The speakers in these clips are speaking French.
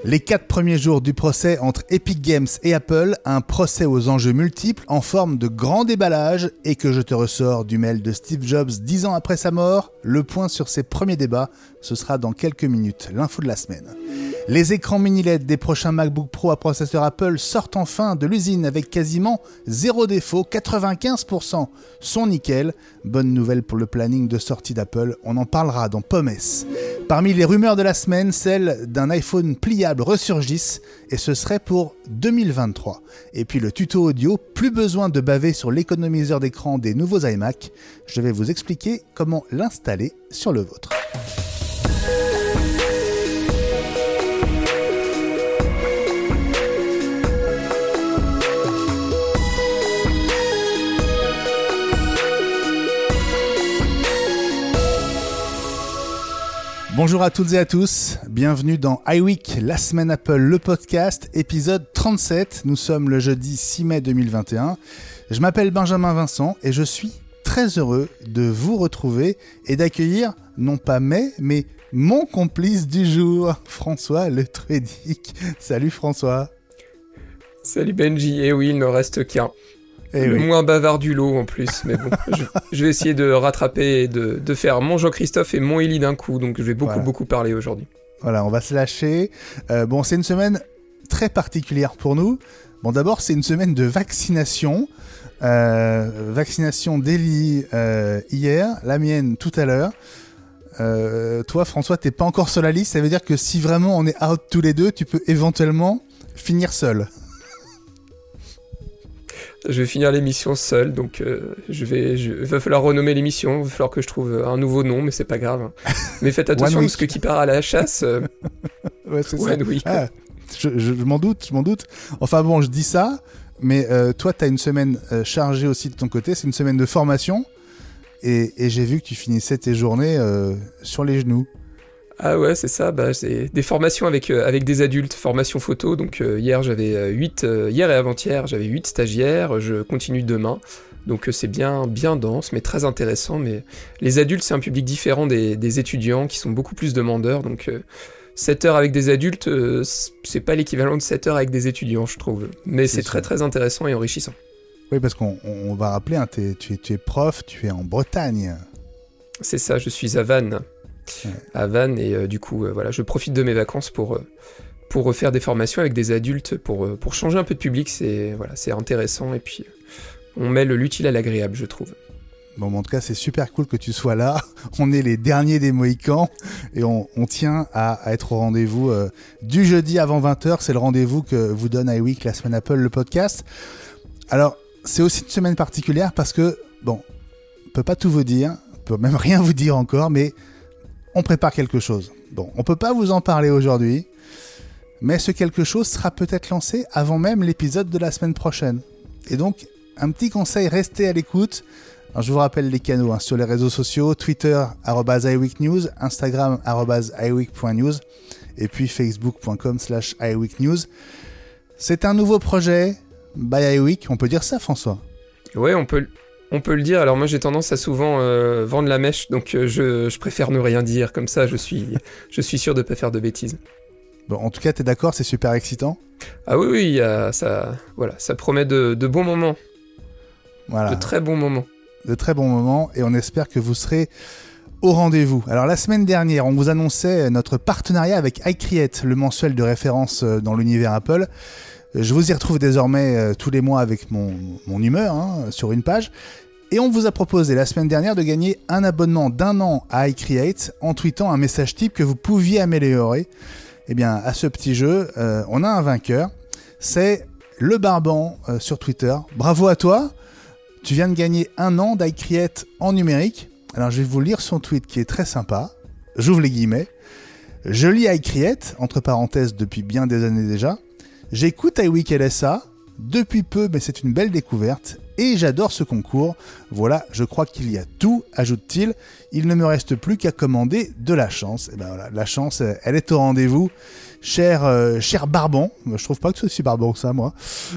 Les 4 premiers jours du procès entre Epic Games et Apple, un procès aux enjeux multiples en forme de grand déballage et que je te ressors du mail de Steve Jobs 10 ans après sa mort. Le point sur ces premiers débats, ce sera dans quelques minutes, l'info de la semaine. Les écrans mini LED des prochains MacBook Pro à processeur Apple sortent enfin de l'usine avec quasiment zéro défaut, 95% sont nickel. Bonne nouvelle pour le planning de sortie d'Apple, on en parlera dans Pommes. Parmi les rumeurs de la semaine, celle d'un iPhone pliable ressurgisse et ce serait pour 2023. Et puis le tuto audio, plus besoin de baver sur l'économiseur d'écran des nouveaux iMac. Je vais vous expliquer comment l'installer sur le vôtre. Bonjour à toutes et à tous, bienvenue dans iWeek, la semaine Apple, le podcast, épisode 37. Nous sommes le jeudi 6 mai 2021. Je m'appelle Benjamin Vincent et je suis très heureux de vous retrouver et d'accueillir, non pas mais mon complice du jour, François Le Truedic. Salut François. Salut Benji, et oui, il ne reste qu'un. Le moins bavard du lot en plus, mais bon, je vais essayer de rattraper et de faire mon Jean-Christophe et mon Élie d'un coup, donc je vais beaucoup parler aujourd'hui. Voilà, on va se lâcher. C'est une semaine très particulière pour nous. Bon, d'abord, c'est une semaine de vaccination. Vaccination d'Élie hier, la mienne tout à l'heure. Toi, François, t'es pas encore sur la liste, ça veut dire que si vraiment on est out tous les deux, tu peux éventuellement finir seul. Je vais finir l'émission seul, donc il va falloir renommer l'émission, il va falloir que je trouve un nouveau nom, mais c'est pas grave. Mais faites attention, parce que qui part à la chasse, ouais, c'est One ça. Week. Ah, je m'en doute. Enfin bon, je dis ça, mais toi, t'as une semaine chargée aussi de ton côté, c'est une semaine de formation, et j'ai vu que tu finissais tes journées sur les genoux. Ah ouais, c'est ça, c'est des formations avec des adultes, formation photo, donc hier et avant-hier, j'avais 8 stagiaires, je continue demain, donc c'est bien dense, mais très intéressant, mais les adultes, c'est un public différent des étudiants, qui sont beaucoup plus demandeurs, donc 7 heures avec des adultes, c'est pas l'équivalent de 7 heures avec des étudiants, je trouve, mais c'est très très intéressant et enrichissant. Oui, parce qu'on va rappeler, hein, tu es prof, tu es en Bretagne. C'est ça, je suis à Vannes. Ouais. À Vannes et du coup je profite de mes vacances pour refaire des formations avec des adultes pour changer un peu de public, c'est intéressant et puis on mêle l'utile à l'agréable, je trouve. Bon, en tout cas c'est super cool que tu sois là, on est les derniers des Mohicans et on tient à être au rendez-vous du jeudi avant 20h, c'est le rendez-vous que vous donne iWeek, la semaine Apple, le podcast. Alors c'est aussi une semaine particulière parce que on peut pas tout vous dire, on peut même rien vous dire encore, mais on prépare quelque chose. Bon, on peut pas vous en parler aujourd'hui, mais ce quelque chose sera peut-être lancé avant même l'épisode de la semaine prochaine. Et donc, un petit conseil, restez à l'écoute. Alors, je vous rappelle les canaux sur les réseaux sociaux, Twitter @iWeekNews, Instagram @iweek.news et puis facebook.com/iWeekNews. C'est un nouveau projet by iWeek, on peut dire ça, François? Ouais, on peut le dire. Alors moi j'ai tendance à souvent vendre la mèche, donc je préfère ne rien dire, comme ça je suis sûr de ne pas faire de bêtises. Bon, en tout cas t'es d'accord, c'est super excitant? Ah oui, ça promet de bons moments. Voilà. De très bons moments. De très bons moments, et on espère que vous serez au rendez-vous. Alors la semaine dernière, on vous annonçait notre partenariat avec iCreate, le mensuel de référence dans l'univers Apple. Je vous y retrouve désormais tous les mois avec mon humeur sur une page. Et on vous a proposé la semaine dernière de gagner un abonnement d'1 an à iCreate en tweetant un message type que vous pouviez améliorer. Eh bien, à ce petit jeu, on a un vainqueur. C'est le Barban sur Twitter. Bravo à toi. Tu viens de gagner 1 an d'iCreate en numérique. Alors, je vais vous lire son tweet qui est très sympa. J'ouvre les guillemets. Je lis iCreate, entre parenthèses, depuis bien des années déjà. J'écoute iWeek LSA depuis peu, mais c'est une belle découverte et j'adore ce concours. Voilà, je crois qu'il y a tout, ajoute-t-il. Il ne me reste plus qu'à commander de la chance. Et ben voilà, la chance, elle est au rendez-vous. Cher Barban, je trouve pas que ce soit si Barban que ça, moi.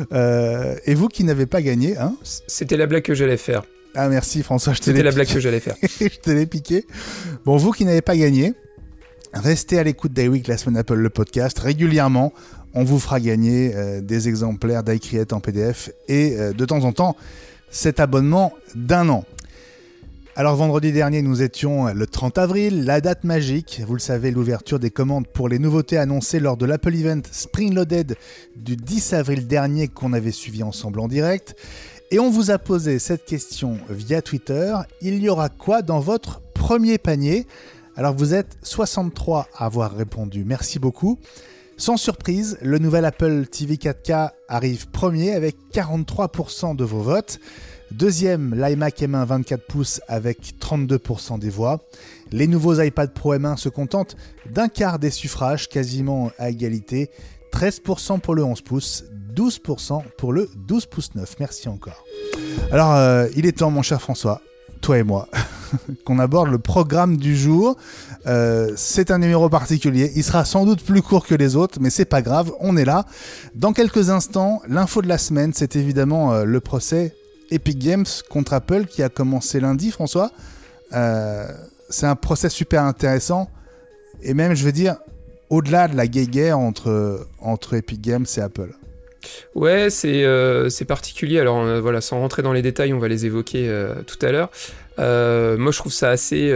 Et vous qui n'avez pas gagné, hein? C'était la blague que j'allais faire. Ah merci François, C'était la blague que j'allais faire. Je te l'ai piqué. Bon, vous qui n'avez pas gagné, Restez à l'écoute d'iWeek, la semaine Apple, le podcast. Régulièrement, on vous fera gagner des exemplaires d'iCreate en PDF et de temps en temps, cet abonnement d'1 an. Alors vendredi dernier, nous étions le 30 avril, la date magique. Vous le savez, l'ouverture des commandes pour les nouveautés annoncées lors de l'Apple Event Spring Loaded du 10 avril dernier qu'on avait suivi ensemble en direct. Et on vous a posé cette question via Twitter. Il y aura quoi dans votre premier panier ? Alors vous êtes 63 à avoir répondu. Merci beaucoup. Sans surprise, le nouvel Apple TV 4K arrive premier avec 43% de vos votes. Deuxième, l'iMac M1 24 pouces avec 32% des voix. Les nouveaux iPad Pro M1 se contentent d'un quart des suffrages, quasiment à égalité. 13% pour le 11 pouces, 12% pour le 12 pouces 9. Merci encore. Alors, il est temps, mon cher François, toi et moi, qu'on aborde le programme du jour. C'est un numéro particulier. Il sera sans doute plus court que les autres, mais c'est pas grave, on est là. Dans quelques instants, l'info de la semaine, c'est évidemment le procès Epic Games contre Apple qui a commencé lundi, François. C'est un procès super intéressant et même, je veux dire, au-delà de la guéguerre entre Epic Games et Apple. Ouais, c'est particulier. Alors voilà, sans rentrer dans les détails, on va les évoquer tout à l'heure. Moi, je trouve ça assez...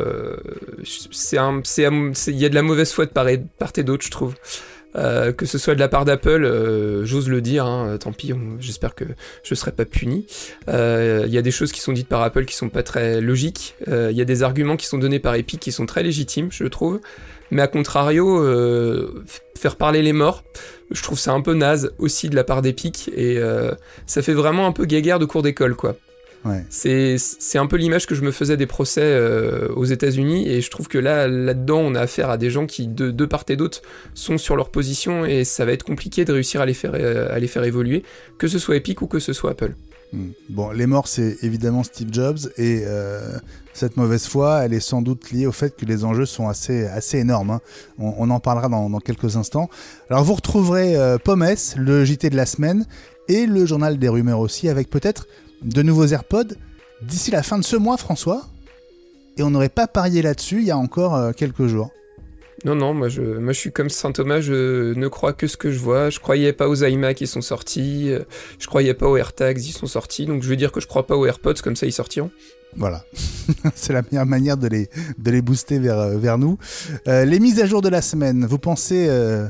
il y a de la mauvaise foi de part et d'autre, je trouve. Que ce soit de la part d'Apple, j'ose le dire, hein, tant pis, j'espère que je serai pas puni. Il y a des choses qui sont dites par Apple qui sont pas très logiques. Il y a des arguments qui sont donnés par Epic qui sont très légitimes, je trouve. Mais à contrario, faire parler les morts, je trouve ça un peu naze aussi de la part d'Epic et ça fait vraiment un peu guéguerre de cours d'école, quoi. Ouais. C'est un peu l'image que je me faisais des procès aux États-Unis et je trouve que là-dedans on a affaire à des gens qui de part et d'autre sont sur leur position et ça va être compliqué de réussir à les faire évoluer, que ce soit Epic ou que ce soit Apple. Bon, les morts, c'est évidemment Steve Jobs et cette mauvaise foi, elle est sans doute liée au fait que les enjeux sont assez énormes, hein. On en parlera dans quelques instants. Alors vous retrouverez Pommes, le JT de la semaine et le journal des rumeurs aussi, avec peut-être de nouveaux AirPods d'ici la fin de ce mois, François. Et on n'aurait pas parié là-dessus il y a encore quelques jours. Non, moi je suis comme Saint Thomas, je ne crois que ce que je vois. Je croyais pas aux iMac, ils sont sortis. Je croyais pas aux AirTags, ils sont sortis. Donc je veux dire que je crois pas aux AirPods, comme ça ils sortiront. Voilà, c'est la meilleure manière de les booster vers nous. Les mises à jour de la semaine, vous pensiez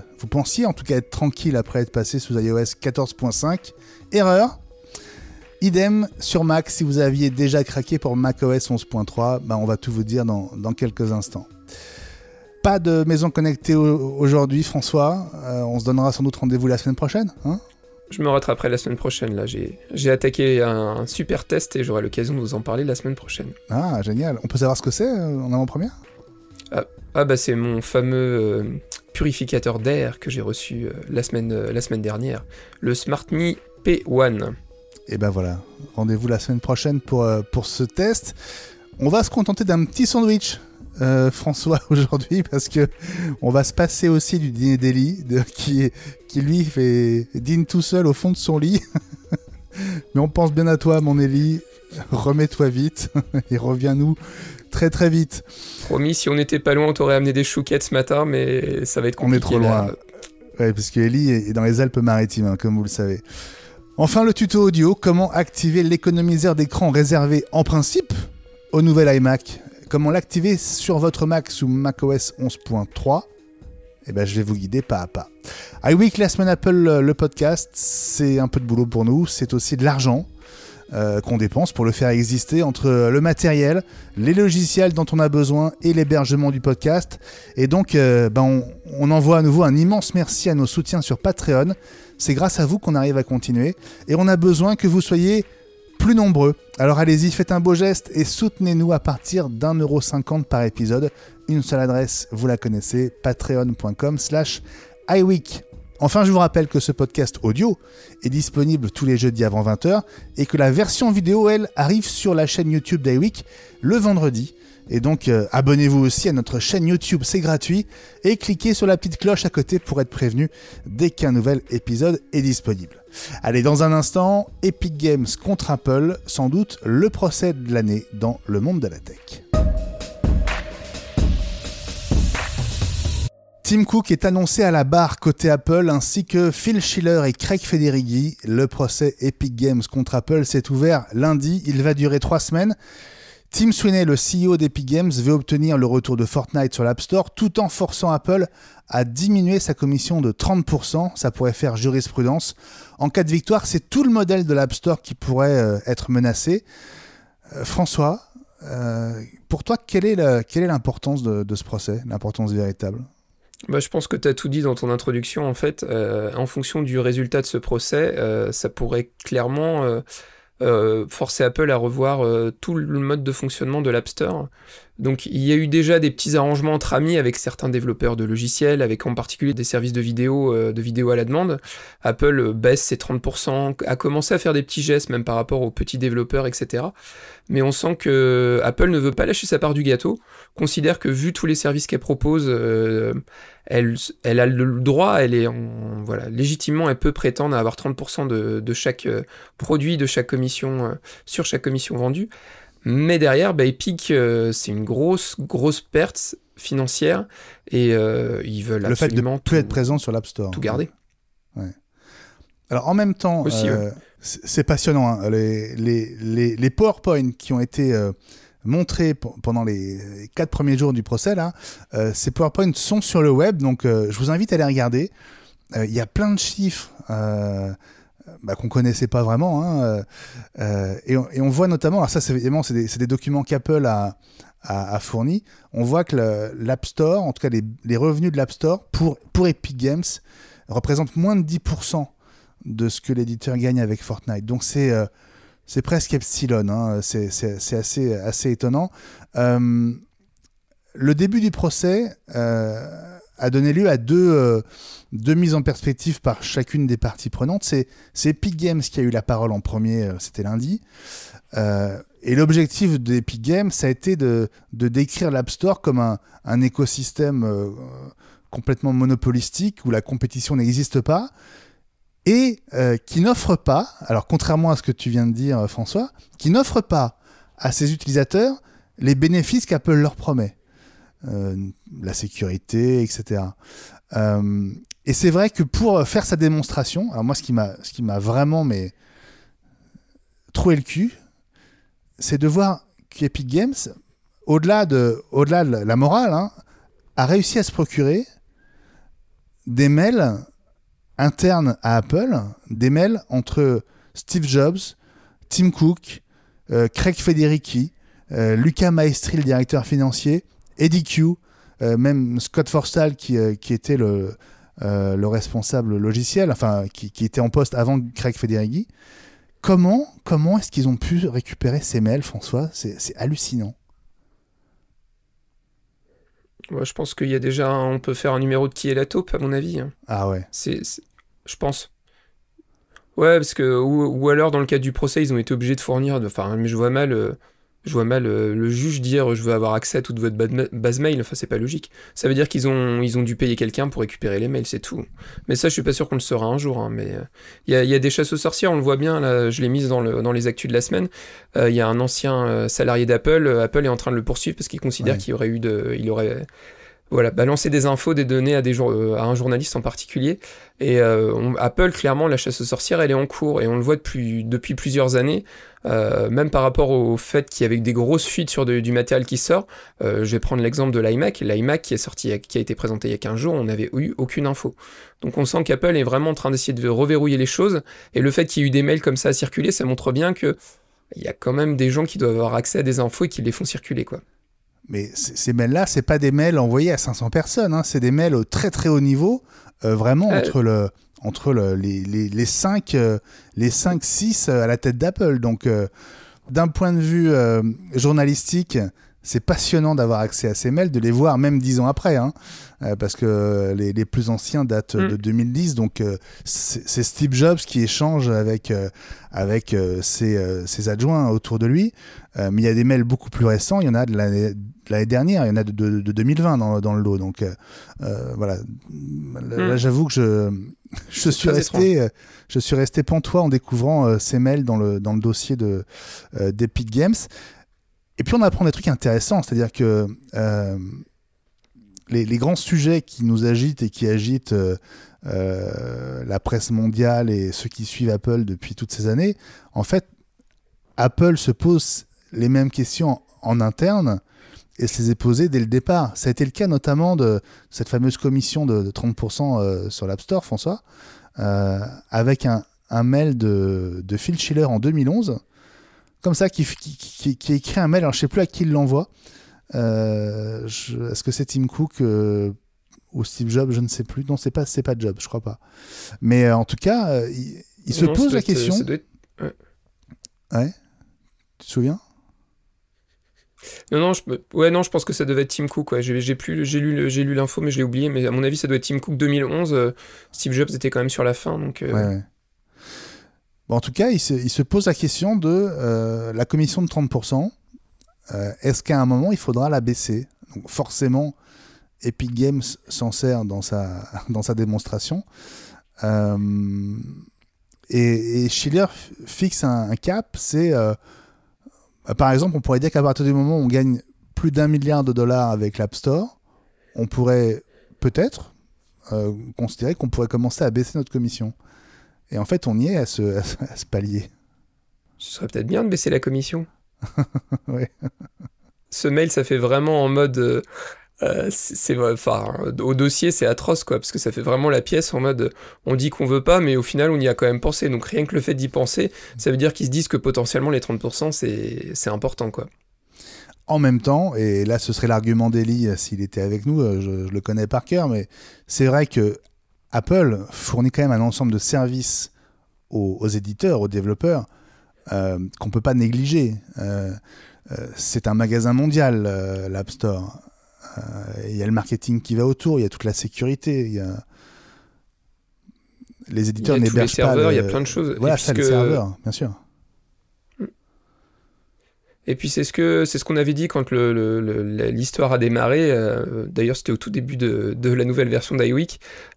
en tout cas être tranquille après être passé sous iOS 14.5. Erreur. Idem sur Mac, si vous aviez déjà craqué pour macOS 11.3, on va tout vous dire dans quelques instants. Pas de maison connectée aujourd'hui, François. On se donnera sans doute rendez-vous la semaine prochaine, hein ? Je me rattraperai la semaine prochaine. Là, j'ai attaqué un super test et j'aurai l'occasion de vous en parler la semaine prochaine. Ah, génial. On peut savoir ce que c'est en avant-première ? C'est mon fameux purificateur d'air que j'ai reçu la semaine dernière. Le SmartMe P1. Et voilà, rendez-vous la semaine prochaine pour ce test. On va se contenter d'un petit sandwich, François, aujourd'hui, parce que on va se passer aussi du dîner d'Eli, qui lui dîne tout seul au fond de son lit. Mais on pense bien à toi, mon Eli. Remets-toi vite et reviens-nous très très vite. Promis, si on n'était pas loin, on t'aurait amené des chouquettes ce matin, mais ça va être compliqué. On est trop loin. Ouais, parce que Eli est dans les Alpes-Maritimes, hein, comme vous le savez. Enfin, le tuto audio, comment activer l'économiseur d'écran réservé en principe au nouvel iMac. Comment l'activer sur votre Mac sous macOS 11.3. Je vais vous guider pas à pas. iWeek, la semaine Apple, le podcast, c'est un peu de boulot pour nous. C'est aussi de l'argent qu'on dépense pour le faire exister entre le matériel, les logiciels dont on a besoin et l'hébergement du podcast. Et donc, on envoie à nouveau un immense merci à nos soutiens sur Patreon. C'est grâce à vous qu'on arrive à continuer et on a besoin que vous soyez plus nombreux. Alors allez-y, faites un beau geste et soutenez-nous à partir d'1,50€ par épisode. Une seule adresse, vous la connaissez, patreon.com/iWeek. Enfin, je vous rappelle que ce podcast audio est disponible tous les jeudis avant 20h et que la version vidéo, elle, arrive sur la chaîne YouTube d'iWeek le vendredi. Et donc, abonnez-vous aussi à notre chaîne YouTube, c'est gratuit. Et cliquez sur la petite cloche à côté pour être prévenu dès qu'un nouvel épisode est disponible. Allez, dans un instant, Epic Games contre Apple, sans doute le procès de l'année dans le monde de la tech. Tim Cook est annoncé à la barre côté Apple, ainsi que Phil Schiller et Craig Federighi. Le procès Epic Games contre Apple s'est ouvert lundi. Il va durer 3 semaines. Tim Sweeney, le CEO d'Epic Games, veut obtenir le retour de Fortnite sur l'App Store tout en forçant Apple à diminuer sa commission de 30%. Ça pourrait faire jurisprudence. En cas de victoire, c'est tout le modèle de l'App Store qui pourrait être menacé. François, pour toi, quelle est l'importance de ce procès, l'importance véritable ? Je pense que tu as tout dit dans ton introduction. En fait, en fonction du résultat de ce procès, ça pourrait clairement forcer Apple à revoir tout le mode de fonctionnement de l'App Store. Donc il y a eu déjà des petits arrangements entre amis avec certains développeurs de logiciels, avec en particulier des services de vidéo à la demande. Apple baisse ses 30%, a commencé à faire des petits gestes même par rapport aux petits développeurs, etc. Mais on sent que Apple ne veut pas lâcher sa part du gâteau, considère que vu tous les services qu'elle propose, elle a le droit, légitimement elle peut prétendre à avoir 30% de chaque produit, de chaque commission, sur chaque commission vendue. Mais derrière, Epic, c'est une grosse perte financière et ils veulent le absolument fait de plus être présent sur l'App Store. Tout garder. Ouais. Alors en même temps, aussi, c'est passionnant. Hein, les PowerPoint qui ont été montrés pendant les 4 premiers jours du procès, là, ces PowerPoint sont sur le web, donc je vous invite à les regarder. Il y a plein de chiffres qu'on connaissait pas vraiment, hein, et on voit notamment, alors ça c'est évidemment c'est des documents qu'Apple a fournis. On voit que l'App Store, en tout cas les revenus de l'App Store pour Epic Games représentent moins de 10% de ce que l'éditeur gagne avec Fortnite. Donc c'est presque epsilon, hein, c'est assez étonnant. Le début du procès a donné lieu à deux mises en perspective par chacune des parties prenantes. C'est Epic Games qui a eu la parole en premier, c'était lundi. Et l'objectif d'Epic Games, ça a été de décrire l'App Store comme un écosystème complètement monopolistique où la compétition n'existe pas et qui n'offre pas, alors contrairement à ce que tu viens de dire François, qui n'offre pas à ses utilisateurs les bénéfices qu'Apple leur promet. La sécurité, etc. Et c'est vrai que pour faire sa démonstration, alors moi ce qui m'a vraiment troué le cul, c'est de voir qu'Epic Games, au-delà de la morale, hein, a réussi à se procurer des mails internes à Apple, des mails entre Steve Jobs, Tim Cook, Craig Federighi, Luca Maestri, le directeur financier, Eddie Q, même Scott Forstall qui était le responsable logiciel, enfin qui était en poste avant Craig Federighi. Comment est-ce qu'ils ont pu récupérer ces mails, François ? C'est hallucinant. Ouais, je pense qu'il y a déjà on peut faire un numéro de qui est la taupe, à mon avis. Hein. Ah ouais. Je pense. Ouais, parce que ou alors dans le cadre du procès, ils ont été obligés de fournir. Mais je vois mal le juge dire je veux avoir accès à toute votre base mail. Enfin, c'est pas logique. Ça veut dire qu'ils ont dû payer quelqu'un pour récupérer les mails, c'est tout. Mais ça, je suis pas sûr qu'on le saura un jour. Hein, mais il y a des chasses aux sorcières, on le voit bien. Là, je l'ai mise dans les actus de la semaine. Il y a un ancien salarié d'Apple. Apple est en train de le poursuivre parce qu'il considère qu'il aurait balancer des infos, des données à un journaliste en particulier. Et Apple, clairement, la chasse aux sorcières, elle est en cours. Et on le voit depuis plusieurs années, même par rapport au fait qu'il y avait des grosses fuites sur du matériel qui sort. Je vais prendre l'exemple de l'iMac. L'iMac qui a été présenté il y a 15 jours, on n'avait eu aucune info. Donc on sent qu'Apple est vraiment en train d'essayer de reverrouiller les choses. Et le fait qu'il y ait eu des mails comme ça à circuler, ça montre bien qu'il y a quand même des gens qui doivent avoir accès à des infos et qui les font circuler, quoi. Mais ces mails-là, c'est pas des mails envoyés à 500 personnes, hein. C'est des mails au très très haut niveau, vraiment entre les 5-6 à la tête d'Apple. Donc, d'un point de vue journalistique, c'est passionnant d'avoir accès à ces mails, de les voir même 10 ans après, hein, parce que les plus anciens datent de 2010. Donc, c'est Steve Jobs qui échange avec ses adjoints autour de lui. Mais il y a des mails beaucoup plus récents. Il y en a de l'année dernière, il y en a de 2020 dans le lot. Donc, voilà. Là, j'avoue que je suis resté pantois en découvrant ces mails dans le dossier d'Epic Games. Et puis on apprend des trucs intéressants, c'est-à-dire que les grands sujets qui nous agitent et qui agitent la presse mondiale et ceux qui suivent Apple depuis toutes ces années, en fait, Apple se pose les mêmes questions en interne et se les est posées dès le départ. Ça a été le cas notamment de cette fameuse commission de 30% sur l'App Store, François, avec un mail de Phil Schiller en 2011, comme ça, qui écrit un mail, alors je ne sais plus à qui il l'envoie. Est-ce que c'est Tim Cook ou Steve Jobs, je ne sais plus. Non, c'est pas Jobs, je crois pas. Mais en tout cas, il se pose la question. Ouais. Tu te souviens? Non, je pense que ça devait être Tim Cook. Ouais. J'ai lu l'info, mais je l'ai oublié. Mais à mon avis, ça doit être Tim Cook 2011. Steve Jobs était quand même sur la fin, donc. Ouais. Bon, en tout cas, il se pose la question de la commission de 30%. Est-ce qu'à un moment, il faudra la baisser? Donc, forcément, Epic Games s'en sert dans sa démonstration. Et Schiller fixe un cap, c'est... par exemple, on pourrait dire qu'à partir du moment où on gagne plus d'1 milliard de dollars avec l'App Store, on pourrait peut-être considérer qu'on pourrait commencer à baisser notre commission. Et en fait, on y est à ce palier. Ce serait peut-être bien de baisser la commission. Ouais. Ce mail, ça fait vraiment en mode... au dossier, c'est atroce, quoi, parce que ça fait vraiment la pièce en mode on dit qu'on veut pas, mais au final, on y a quand même pensé. Donc rien que le fait d'y penser, ça veut dire qu'ils se disent que potentiellement les 30%, c'est important, quoi. En même temps, et là ce serait l'argument d'Eli s'il était avec nous, je le connais par cœur, mais c'est vrai que Apple fournit quand même un ensemble de services aux éditeurs, aux développeurs, qu'on ne peut pas négliger. C'est un magasin mondial, l'App Store. Il y a le marketing qui va autour, il y a toute la sécurité, il y a... Les éditeurs n'hébergent pas... Il y a plein de choses. Voilà, ça, les serveurs, bien sûr. Et puis c'est ce qu'on avait dit quand l'histoire a démarré. D'ailleurs, c'était au tout début de la nouvelle version d'iWeek.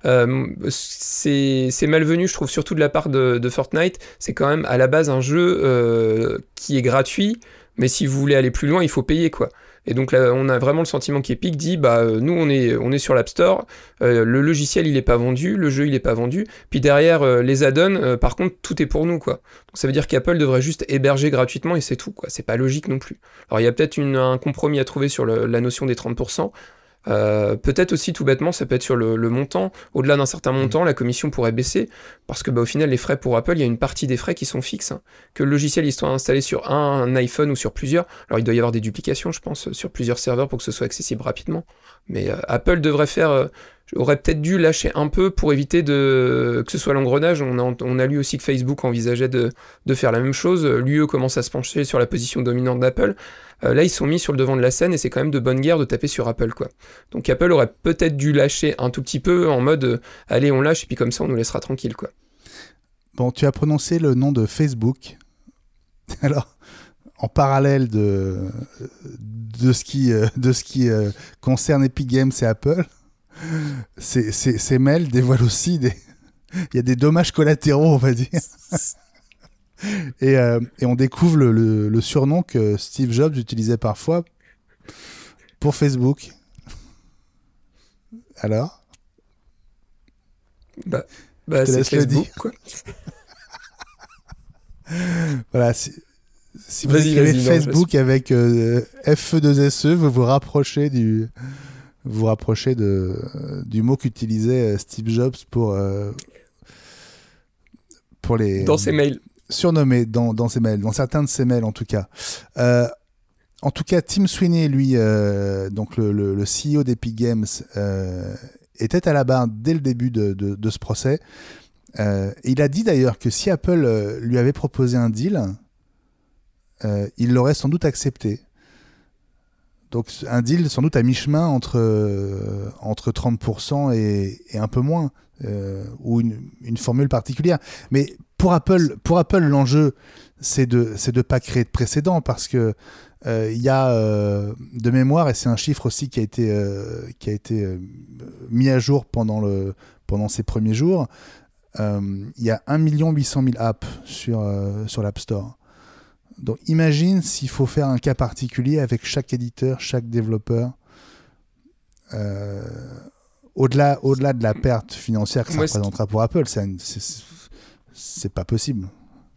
C'est malvenu, je trouve, surtout de la part de Fortnite. C'est quand même à la base un jeu qui est gratuit, mais si vous voulez aller plus loin, il faut payer, quoi. Et donc là, on a vraiment le sentiment qu'Epic dit, nous on est sur l'App Store, le logiciel il est pas vendu, le jeu il est pas vendu, puis derrière les add-ons, par contre tout est pour nous, quoi. Donc ça veut dire qu'Apple devrait juste héberger gratuitement et c'est tout, quoi. C'est pas logique non plus. Alors il y a peut-être un compromis à trouver sur la notion des 30%. Peut-être aussi tout bêtement ça peut être sur le montant. Au-delà d'un certain montant, la commission pourrait baisser parce que au final les frais pour Apple, il y a une partie des frais qui sont fixes, hein. Que le logiciel il soit installé sur un iPhone ou sur plusieurs, alors il doit y avoir des duplications je pense sur plusieurs serveurs pour que ce soit accessible rapidement, mais Apple devrait aurait peut-être dû lâcher un peu pour éviter que ce soit l'engrenage. On a lu aussi que Facebook envisageait de faire la même chose. L'UE commence à se pencher sur la position dominante d'Apple. Là, ils sont mis sur le devant de la scène et c'est quand même de bonne guerre de taper sur Apple, quoi. Donc Apple aurait peut-être dû lâcher un tout petit peu en mode allez, on lâche et puis comme ça, on nous laissera tranquille, quoi. Bon, tu as prononcé le nom de Facebook. Alors, en parallèle de ce qui concerne Epic Games et Apple, ces mails dévoilent aussi il y a des dommages collatéraux, on va dire. Et on découvre le surnom que Steve Jobs utilisait parfois pour Facebook. Alors, c'est Facebook, quoi. Voilà, si vous écrivez Facebook avec FE2SE, vous vous rapprochez du mot qu'utilisait Steve Jobs pour les... Dans ses mails. Surnommé dans ses mails, dans certains de ses mails en tout cas. En tout cas, Tim Sweeney, lui, donc le CEO d'Epic Games, était à la barre dès le début de ce procès. Il a dit d'ailleurs que si Apple lui avait proposé un deal, il l'aurait sans doute accepté. Donc un deal sans doute à mi-chemin entre 30% et un peu moins, ou une formule particulière. Mais pour Apple, l'enjeu, c'est de pas créer de précédent, parce que il y a de mémoire, et c'est un chiffre aussi qui a été mis à jour pendant ces premiers jours, il y a 1 800 000 apps sur l'App Store. Donc imagine s'il faut faire un cas particulier avec chaque éditeur, chaque développeur. au-delà de la perte financière que ça représentera pour Apple, c'est pas possible.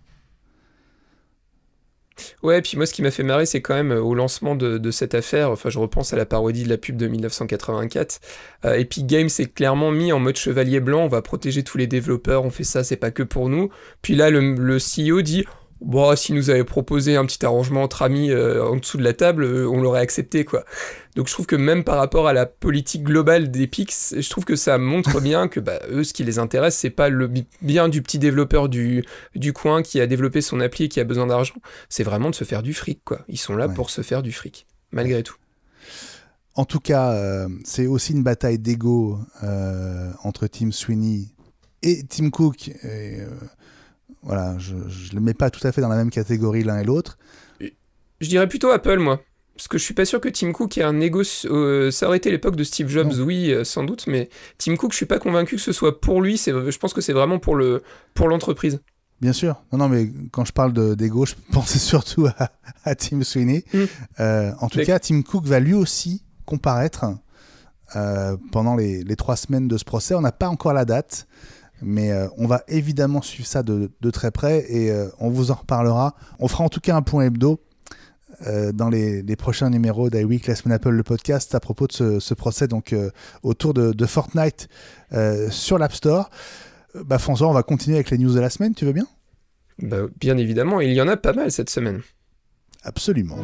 Ouais, puis moi, ce qui m'a fait marrer, c'est quand même au lancement de cette affaire, enfin, je repense à la parodie de la pub de 1984, Epic Games s'est clairement mis en mode chevalier blanc, on va protéger tous les développeurs, on fait ça, c'est pas que pour nous. Puis là, le CEO dit... Bon, s'il nous avait proposé un petit arrangement entre amis en dessous de la table, on l'aurait accepté, quoi. Donc je trouve que même par rapport à la politique globale d'Epic, je trouve que ça montre bien que eux, ce qui les intéresse, c'est pas le bien du petit développeur du coin qui a développé son appli et qui a besoin d'argent, c'est vraiment de se faire du fric, quoi. Ils sont là pour se faire du fric, malgré tout. En tout cas, c'est aussi une bataille d'ego entre Tim Sweeney et Tim Cook. Voilà, je ne le mets pas tout à fait dans la même catégorie l'un et l'autre. Je dirais plutôt Apple, moi. Parce que je suis pas sûr que Tim Cook ait un égo... ça aurait été l'époque de Steve Jobs, non. Oui, sans doute, mais Tim Cook, je suis pas convaincu que ce soit pour lui, je pense que c'est vraiment pour l'entreprise. Bien sûr. Non, mais quand je parle d'ego, je pensais surtout à Tim Sweeney. En tout cas, Tim Cook va lui aussi comparaître pendant les 3 semaines de ce procès. On n'a pas encore la date. Mais on va évidemment suivre ça de très près et on vous en reparlera. On fera en tout cas un point hebdo dans les prochains numéros d'iWeek, la semaine Apple, le podcast, à propos de ce procès donc, autour de Fortnite sur l'App Store. François, on va continuer avec les news de la semaine, tu veux bien ? Bien évidemment, il y en a pas mal cette semaine. Absolument.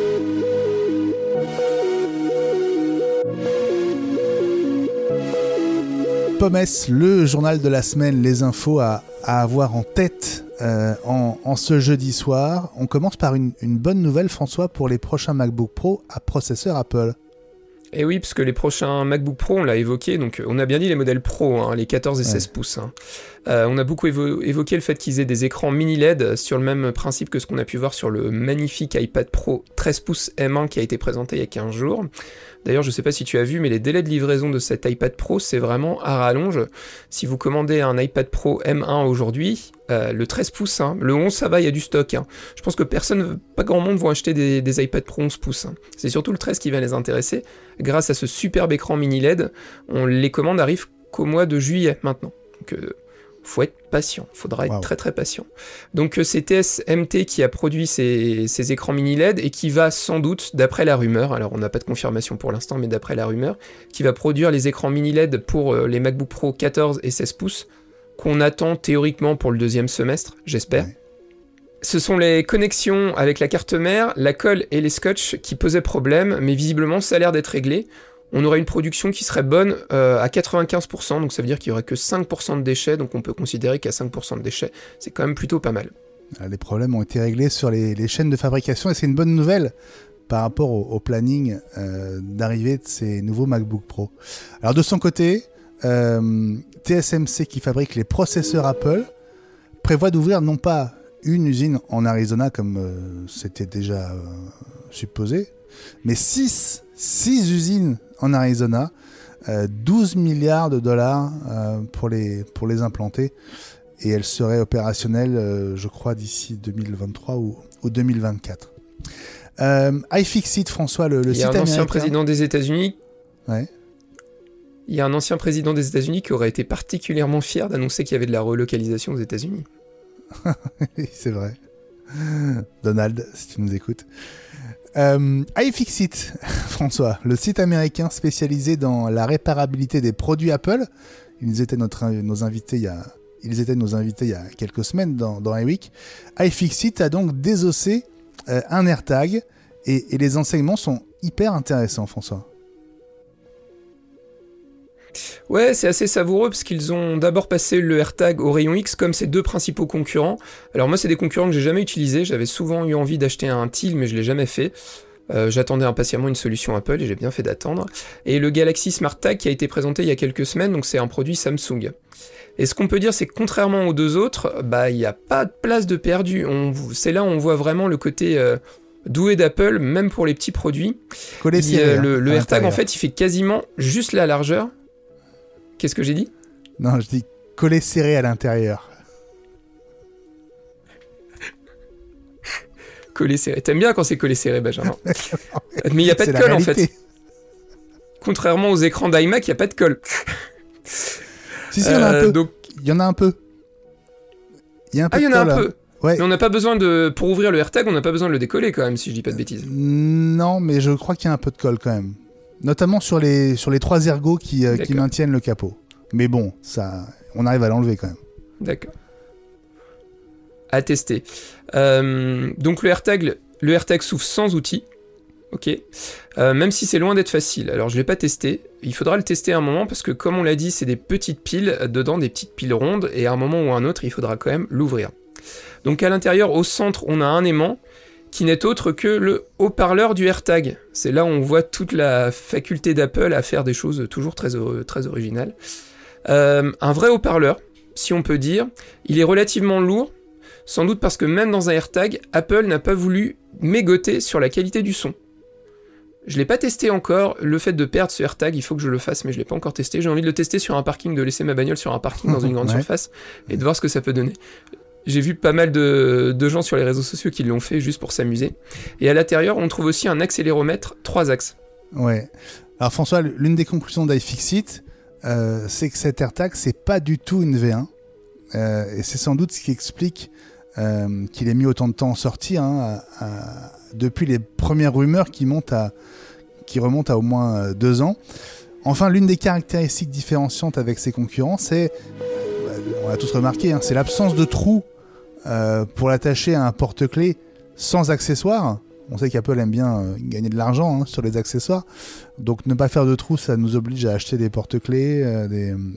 Pommes, le journal de la semaine, les infos à avoir en tête en ce jeudi soir. On commence par une bonne nouvelle, François, pour les prochains MacBook Pro à processeur Apple. Et oui, parce que les prochains MacBook Pro, on l'a évoqué, donc on a bien dit les modèles Pro, les 14 et 16 pouces. On a beaucoup évoqué le fait qu'ils aient des écrans mini LED sur le même principe que ce qu'on a pu voir sur le magnifique iPad Pro 13 pouces M1 qui a été présenté il y a 15 jours. D'ailleurs, je ne sais pas si tu as vu, mais les délais de livraison de cet iPad Pro, c'est vraiment à rallonge. Si vous commandez un iPad Pro M1 aujourd'hui, le 13 pouces, le 11, ça va, il y a du stock. Je pense que pas grand monde vont acheter des iPad Pro 11 pouces. C'est surtout le 13 qui va les intéresser. Grâce à ce superbe écran mini LED, les commandes arrivent qu'au mois de juillet maintenant. Donc, faut être patient, faudra être très très patient. Donc c'est TSMC qui a produit ces écrans mini LED et qui va sans doute, d'après la rumeur, alors on n'a pas de confirmation pour l'instant, mais d'après la rumeur, qui va produire les écrans mini LED pour les MacBook Pro 14 et 16 pouces qu'on attend théoriquement pour le 2e semestre, j'espère. Ouais. Ce sont les connexions avec la carte mère, la colle et les scotch qui posaient problème, mais visiblement ça a l'air d'être réglé. On aurait une production qui serait bonne à 95%, donc ça veut dire qu'il n'y aurait que 5% de déchets, donc on peut considérer qu'à 5% de déchets, c'est quand même plutôt pas mal. Les problèmes ont été réglés sur les chaînes de fabrication, et c'est une bonne nouvelle par rapport au planning d'arrivée de ces nouveaux MacBook Pro. Alors de son côté, TSMC qui fabrique les processeurs Apple prévoit d'ouvrir non pas une usine en Arizona comme c'était déjà supposé, mais 6 usines en Arizona, 12 milliards de dollars pour les implanter, et elles seraient opérationnelles, je crois, d'ici 2023 ou 2024. iFixit, François, le site américain. Il y a un ancien président des États-Unis. Ouais. Il y a un ancien président des États-Unis qui aurait été particulièrement fier d'annoncer qu'il y avait de la relocalisation aux États-Unis. C'est vrai. Donald, si tu nous écoutes. iFixit, François, le site américain spécialisé dans la réparabilité des produits Apple. Ils étaient nos invités il y a quelques semaines dans iWeek. iFixit a donc désossé un AirTag et les enseignements sont hyper intéressants, François. Ouais, c'est assez savoureux parce qu'ils ont d'abord passé le AirTag au rayon X comme ses 2 principaux concurrents. Alors moi, c'est des concurrents que j'ai jamais utilisés. J'avais souvent eu envie d'acheter un Teal, mais je l'ai jamais fait. J'attendais impatiemment une solution Apple et j'ai bien fait d'attendre. Et le Galaxy Smart Tag qui a été présenté il y a quelques semaines, donc c'est un produit Samsung. Et ce qu'on peut dire, c'est que contrairement aux 2 autres, il n'y a pas de place de perdu. C'est là où on voit vraiment le côté doué d'Apple, même pour les petits produits. Le AirTag, en fait, il fait quasiment juste la largeur. Qu'est-ce que j'ai dit ? Non, je dis collé serré à l'intérieur. Collé serré. T'aimes bien quand c'est collé serré, Benjamin. Mais il n'y a pas de colle, en fait. Contrairement aux écrans d'iMac, il n'y a pas de colle. Si, il y en a un peu. Donc... Il y en a un peu. Il y a un peu il y en a un peu. Ouais. Mais on n'a pas besoin pour ouvrir le AirTag, on n'a pas besoin de le décoller quand même, si je dis pas de bêtises. Non, mais je crois qu'il y a un peu de colle quand même. Notamment sur les 3 ergots qui maintiennent le capot. Mais bon, ça, on arrive à l'enlever quand même. D'accord. À tester. Donc le AirTag s'ouvre sans outil. Ok. Même si c'est loin d'être facile. Alors je l'ai pas testé. Il faudra le tester à un moment parce que comme on l'a dit, c'est des petites piles dedans, des petites piles rondes, et à un moment ou à un autre, il faudra quand même l'ouvrir. Donc à l'intérieur, au centre, on a un aimant qui n'est autre que le haut-parleur du AirTag. C'est là où on voit toute la faculté d'Apple à faire des choses toujours très originales. Un vrai haut-parleur, si on peut dire. Il est relativement lourd, sans doute parce que même dans un AirTag, Apple n'a pas voulu mégoter sur la qualité du son. Je l'ai pas testé encore, le fait de perdre ce AirTag, il faut que je le fasse, mais je l'ai pas encore testé. J'ai envie de le tester sur un parking, de laisser ma bagnole sur un parking dans une grande surface, et de voir ce que ça peut donner. J'ai vu pas mal de gens sur les réseaux sociaux qui l'ont fait juste pour s'amuser. Et à l'intérieur, on trouve aussi un accéléromètre 3 axes. Ouais. Alors François, l'une des conclusions d'iFixit, c'est que cet AirTag, c'est pas du tout une V1. Et c'est sans doute ce qui explique qu'il ait mis autant de temps en sortir, depuis les premières rumeurs qui remontent à au moins 2 ans. Enfin, l'une des caractéristiques différenciantes avec ses concurrents, c'est, on l'a tous remarqué, c'est l'absence de trou pour l'attacher à un porte-clés sans accessoires. On sait qu'Apple aime bien gagner de l'argent sur les accessoires. Donc ne pas faire de trou, ça nous oblige à acheter des porte-clés,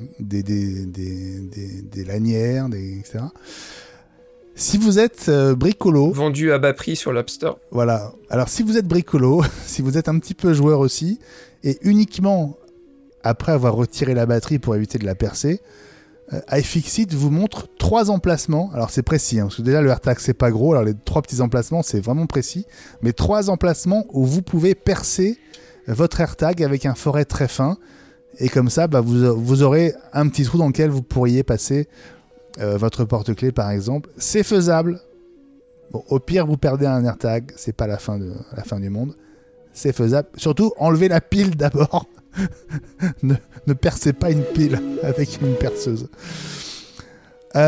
des lanières, etc. Si vous êtes bricolo... Vendu à bas prix sur l'App Store. Voilà. Alors si vous êtes bricolo, si vous êtes un petit peu joueur aussi, et uniquement après avoir retiré la batterie pour éviter de la percer, iFixit vous montre 3 emplacements. Alors c'est précis, parce que déjà le AirTag c'est pas gros, alors les 3 petits emplacements c'est vraiment précis, mais 3 emplacements où vous pouvez percer votre AirTag avec un forêt très fin, et comme ça vous aurez un petit trou dans lequel vous pourriez passer votre porte-clés par exemple. C'est faisable. Bon, au pire vous perdez un AirTag, c'est pas la fin du monde. C'est faisable. Surtout enlevez la pile d'abord. ne percez pas une pile avec une perceuse. C'est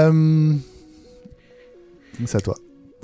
à toi.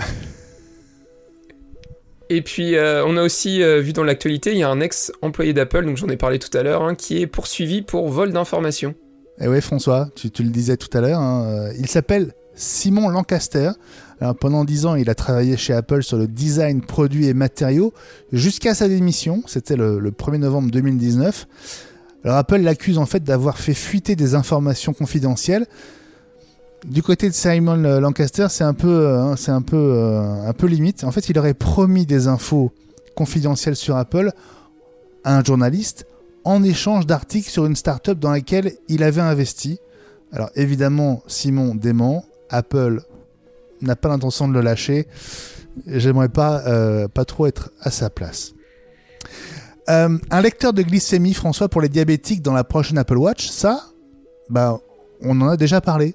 Et puis on a aussi vu dans l'actualité, il y a un ex-employé d'Apple, donc j'en ai parlé tout à l'heure, qui est poursuivi pour vol d'informations. Et oui François, tu le disais tout à l'heure, il s'appelle Simon Lancaster. Alors, pendant 10 ans, il a travaillé chez Apple sur le design, produits et matériaux jusqu'à sa démission. C'était le 1er novembre 2019. Alors Apple l'accuse en fait d'avoir fait fuiter des informations confidentielles. Du côté de Simon Lancaster, c'est un peu limite. En fait, il aurait promis des infos confidentielles sur Apple à un journaliste en échange d'articles sur une start-up dans laquelle il avait investi. Alors évidemment, Simon dément. Apple n'a pas l'intention de le lâcher. J'aimerais pas trop être à sa place. Un lecteur de glycémie, François, pour les diabétiques dans la prochaine Apple Watch, ça, on en a déjà parlé.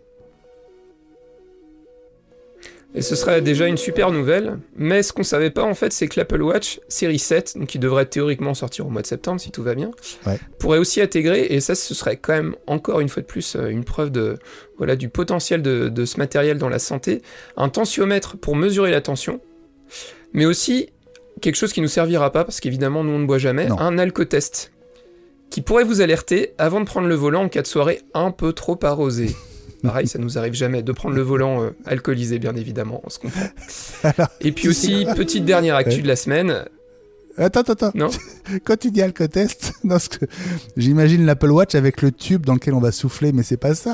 Et ce serait déjà une super nouvelle, mais ce qu'on savait pas en fait, c'est que l'Apple Watch Series 7, donc qui devrait théoriquement sortir au mois de septembre si tout va bien, pourrait aussi intégrer, et ça ce serait quand même encore une fois de plus une preuve du potentiel de ce matériel dans la santé, un tensiomètre pour mesurer la tension, mais aussi quelque chose qui nous servira pas, parce qu'évidemment nous on ne boit jamais, un alcotest, qui pourrait vous alerter avant de prendre le volant en cas de soirée un peu trop arrosée. Pareil, ça nous arrive jamais de prendre le volant alcoolisé, bien évidemment, on se comprend. Alors, et puis aussi, petite dernière actu de la semaine. Attends. Non. Quand tu dis alcotest, parce que j'imagine l'Apple Watch avec le tube dans lequel on va souffler, mais c'est pas ça.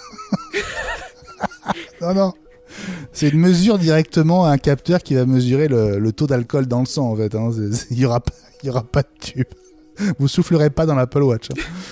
Non. C'est une mesure directement à un capteur qui va mesurer le taux d'alcool dans le sang, en fait. Il y aura pas de tube. Vous soufflerez pas dans l'Apple Watch.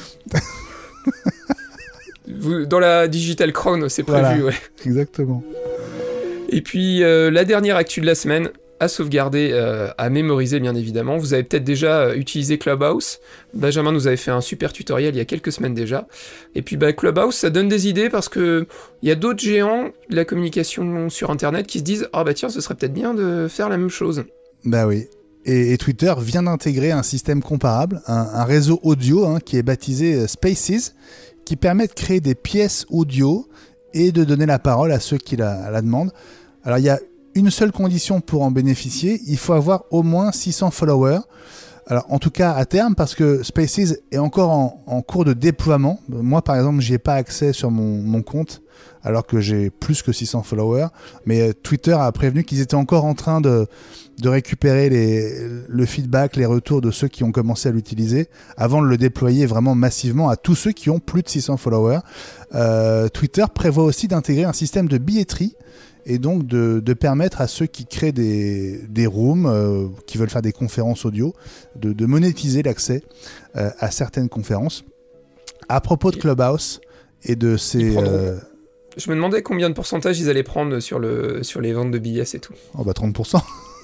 Dans la Digital Crown, c'est prévu, voilà, exactement. Et puis, la dernière actu de la semaine, à sauvegarder, à mémoriser, bien évidemment. Vous avez peut-être déjà utilisé Clubhouse. Benjamin nous avait fait un super tutoriel il y a quelques semaines déjà. Et puis, Clubhouse, ça donne des idées parce que il y a d'autres géants de la communication sur Internet qui se disent « Ah tiens, ce serait peut-être bien de faire la même chose. » Bah oui. Et Twitter vient d'intégrer un système comparable, un réseau audio qui est baptisé Spaces, qui permet de créer des pièces audio et de donner la parole à ceux qui la demandent. Alors il y a une seule condition pour en bénéficier, il faut avoir au moins 600 followers. Alors en tout cas à terme, parce que Spaces est encore en cours de déploiement. Moi par exemple, j'y ai pas accès sur mon compte, alors que j'ai plus que 600 followers. Mais Twitter a prévenu qu'ils étaient encore en train de récupérer le feedback, les retours de ceux qui ont commencé à l'utiliser, avant de le déployer vraiment massivement à tous ceux qui ont plus de 600 followers. Twitter prévoit aussi d'intégrer un système de billetterie, et donc de permettre à ceux qui créent des rooms, qui veulent faire des conférences audio, de monétiser l'accès à certaines conférences. À propos de Clubhouse et de ces... Je me demandais combien de pourcentage ils allaient prendre sur les ventes de billets, c'est tout. Oh bah 30%.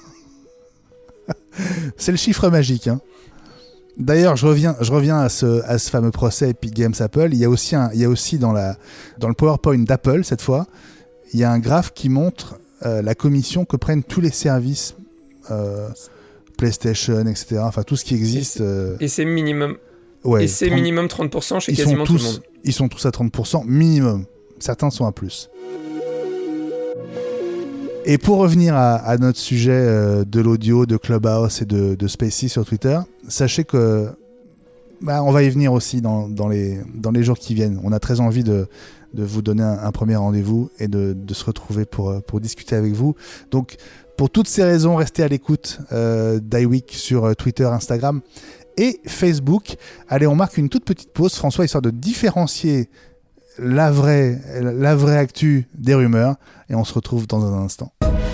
C'est le chiffre magique. D'ailleurs, je reviens à ce fameux procès Epic Games Apple. Il y a aussi dans le PowerPoint d'Apple, cette fois, il y a un graphe qui montre la commission que prennent tous les services PlayStation, etc. Enfin, tout ce qui existe. Et c'est minimum. Ouais, et c'est minimum 30% chez quasiment tout le monde. Ils sont tous à 30% minimum. Certains sont à plus. Et pour revenir à notre sujet de l'audio, de Clubhouse et de Spaces sur Twitter, sachez que on va y venir aussi dans les jours qui viennent. On a très envie de vous donner un premier rendez-vous et de se retrouver pour discuter avec vous. Donc, pour toutes ces raisons, restez à l'écoute d'iWeek sur Twitter, Instagram et Facebook. Allez, on marque une toute petite pause, François, histoire de différencier la vraie actu des rumeurs, et on se retrouve dans un instant.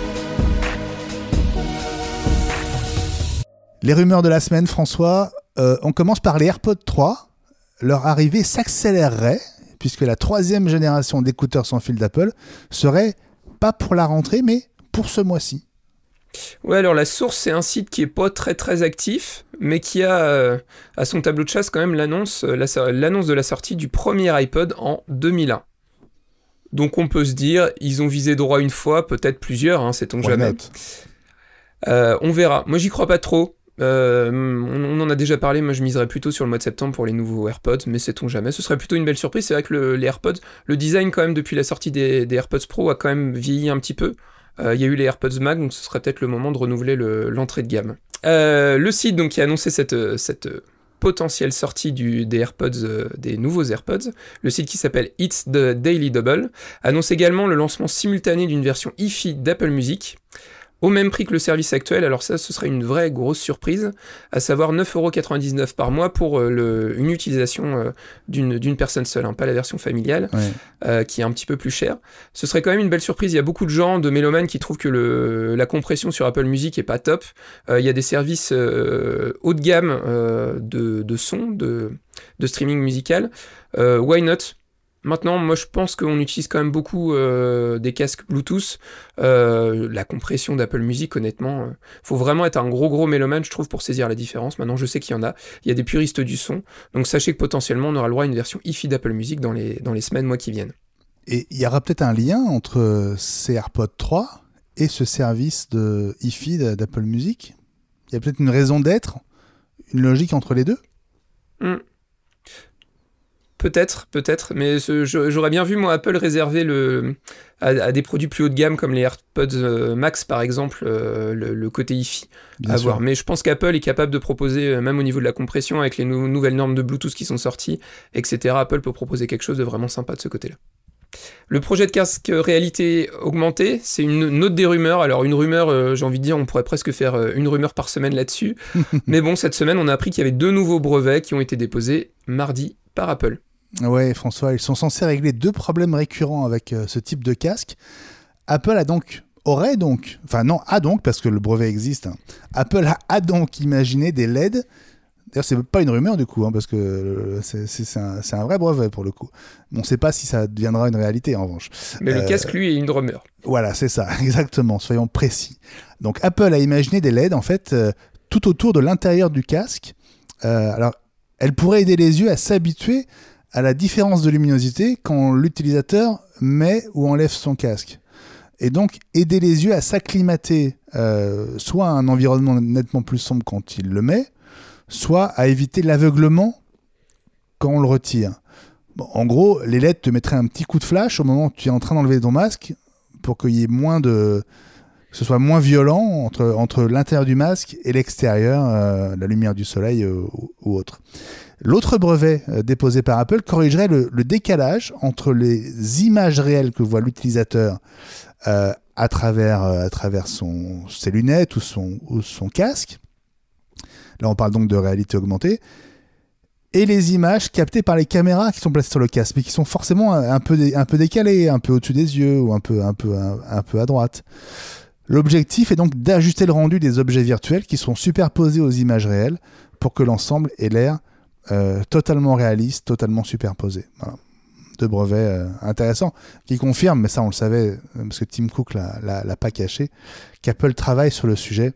Les rumeurs de la semaine, François, on commence par les AirPods 3. Leur arrivée s'accélérerait, puisque la 3e génération d'écouteurs sans fil d'Apple serait pas pour la rentrée, mais pour ce mois-ci. Ouais, alors la source, c'est un site qui est pas très très actif, mais qui a à son tableau de chasse quand même l'annonce de la sortie du premier iPod en 2001. Donc on peut se dire, ils ont visé droit une fois, peut-être plusieurs, sait-on jamais. On verra. Moi, j'y crois pas trop. On en a déjà parlé, moi je miserais plutôt sur le mois de septembre pour les nouveaux AirPods, mais sait-on jamais, ce serait plutôt une belle surprise. C'est vrai que les AirPods, le design quand même depuis la sortie des AirPods Pro a quand même vieilli un petit peu. Il y a eu les AirPods Max, donc ce serait peut-être le moment de renouveler l'entrée de gamme. Le site donc, qui a annoncé cette potentielle sortie des AirPods, des nouveaux AirPods, le site qui s'appelle It's the Daily Double, annonce également le lancement simultané d'une version hi-fi d'Apple Music, au même prix que le service actuel. Alors ça, ce serait une vraie grosse surprise, à savoir 9,99€ par mois pour une utilisation d'une personne seule, pas la version familiale, qui est un petit peu plus chère. Ce serait quand même une belle surprise. Il y a beaucoup de gens, de mélomanes, qui trouvent que la compression sur Apple Music est pas top. Il y a des services haut de gamme de son, de streaming musical. Why not ? Maintenant, moi je pense qu'on utilise quand même beaucoup des casques Bluetooth. La compression d'Apple Music, honnêtement, faut vraiment être un gros mélomane, je trouve, pour saisir la différence. Maintenant, je sais qu'il y en a. Il y a des puristes du son. Donc sachez que potentiellement, on aura le droit à une version hi-fi d'Apple Music dans les semaines, mois qui viennent. Et il y aura peut-être un lien entre ces AirPods 3 et ce service de hi-fi d'Apple Music. Il y a peut-être une raison d'être, une logique entre les deux. Peut-être, mais j'aurais bien vu, moi, Apple réserver à des produits plus haut de gamme, comme les AirPods Max, par exemple, le côté hi-fi à voir. Mais je pense qu'Apple est capable de proposer, même au niveau de la compression, avec les nouvelles normes de Bluetooth qui sont sorties, etc., Apple peut proposer quelque chose de vraiment sympa de ce côté-là. Le projet de casque réalité augmentée, c'est une autre des rumeurs. Alors une rumeur, j'ai envie de dire, on pourrait presque faire une rumeur par semaine là-dessus. Mais bon, cette semaine, on a appris qu'il y avait 2 nouveaux brevets qui ont été déposés mardi par Apple. Ouais, François, ils sont censés régler 2 problèmes récurrents avec ce type de casque. Apple a donc, parce que le brevet existe, Apple a donc imaginé des LED. D'ailleurs, c'est pas une rumeur du coup, parce que c'est un vrai brevet pour le coup. On ne sait pas si ça deviendra une réalité en revanche. Mais le casque, lui, est une rumeur. Voilà, c'est ça, exactement, soyons précis. Donc Apple a imaginé des LED, en fait, tout autour de l'intérieur du casque. Alors, elle pourrait aider les yeux à s'habituer à la différence de luminosité quand l'utilisateur met ou enlève son casque. et donc aider les yeux à s'acclimater soit à un environnement nettement plus sombre quand il le met, soit à éviter l'aveuglement quand on le retire. Bon, en gros, les LED te mettraient un petit coup de flash au moment où tu es en train d'enlever ton masque pour qu'il y ait que ce soit moins violent entre l'intérieur du masque et l'extérieur, la lumière du soleil ou autre. L'autre brevet déposé par Apple corrigerait le décalage entre les images réelles que voit l'utilisateur à travers ses lunettes ou son casque. Là, on parle donc de réalité augmentée. Et les images captées par les caméras qui sont placées sur le casque, mais qui sont forcément un peu décalées, un peu au-dessus des yeux ou un peu à droite. L'objectif est donc d'ajuster le rendu des objets virtuels qui sont superposés aux images réelles pour que l'ensemble ait l'air totalement réaliste, totalement superposé. Voilà. Deux brevets intéressants qui confirment, mais ça on le savait parce que Tim Cook l'a pas caché, qu'Apple travaille sur le sujet.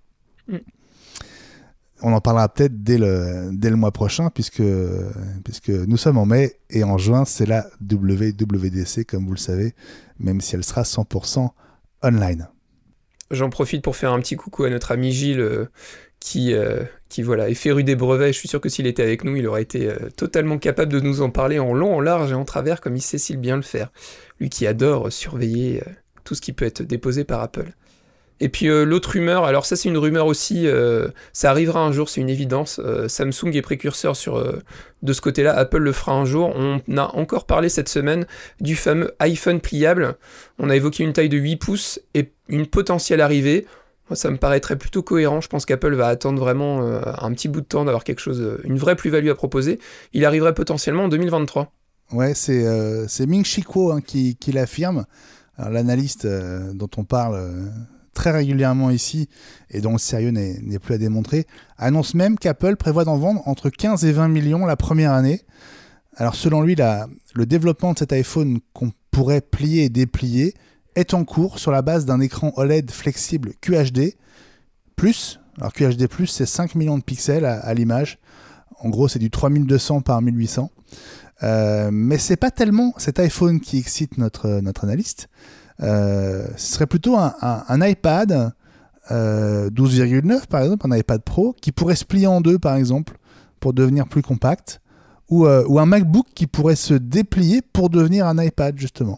On en parlera peut-être dès le mois prochain puisque nous sommes en mai et en juin c'est la WWDC comme vous le savez, même si elle sera 100% online. J'en profite pour faire un petit coucou à notre ami Gilles qui voilà, est féru des brevets. Je suis sûr que s'il était avec nous, il aurait été totalement capable de nous en parler en long, en large et en travers, comme il sait si bien le faire. Lui qui adore surveiller tout ce qui peut être déposé par Apple. Et puis l'autre rumeur, alors ça c'est une rumeur aussi, ça arrivera un jour, c'est une évidence. Samsung est précurseur de ce côté-là, Apple le fera un jour. On a encore parlé cette semaine du fameux iPhone pliable. On a évoqué une taille de 8 pouces et une potentielle arrivée. Moi, ça me paraîtrait plutôt cohérent. Je pense qu'Apple va attendre vraiment un petit bout de temps d'avoir quelque chose, une vraie plus-value à proposer. Il arriverait potentiellement en 2023. Ouais, c'est Ming-Chi Kuo qui l'affirme. Alors, l'analyste dont on parle très régulièrement ici et dont le sérieux n'est plus à démontrer, annonce même qu'Apple prévoit d'en vendre entre 15 et 20 millions la première année. Alors selon lui, le développement de cet iPhone qu'on pourrait plier et déplier est en cours sur la base d'un écran OLED flexible QHD+. Alors QHD+, c'est 5 millions de pixels à l'image. En gros, c'est du 3200 par 1800. Mais c'est pas tellement cet iPhone qui excite notre analyste. Ce serait plutôt un iPad 12,9 par exemple, un iPad Pro qui pourrait se plier en deux par exemple pour devenir plus compact, ou un MacBook qui pourrait se déplier pour devenir un iPad justement.